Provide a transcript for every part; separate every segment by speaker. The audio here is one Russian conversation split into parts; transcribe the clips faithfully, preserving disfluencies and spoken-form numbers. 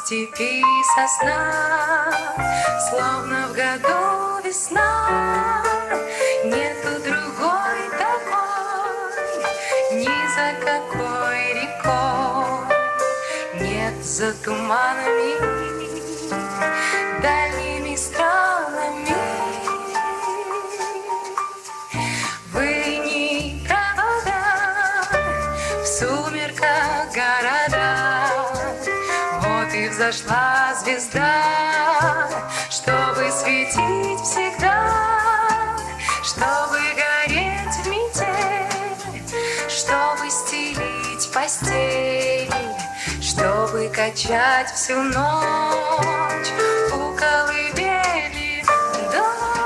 Speaker 1: степи сосна, словно в году весна. Нету другой такой, ни за какой рекой. Нет за туманами, дальними странами. Вы не провода в сумерках города. Вот и взошла звезда, чтобы светить всегда, чтобы гореть в метель, чтобы стелить постель, чтобы качать всю ночь у колыбели дочь.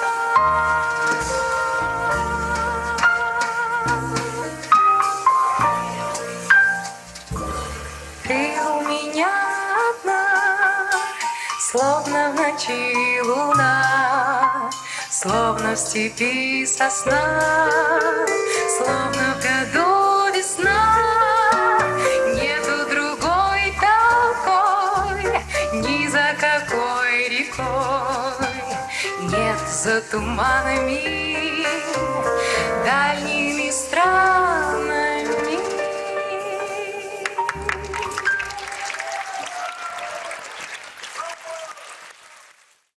Speaker 1: Ты у меня одна, словно в ночи луна, словно в степи сосна, словно в году весна. Нету другой такой, ни за какой рекой. Нет за туманами,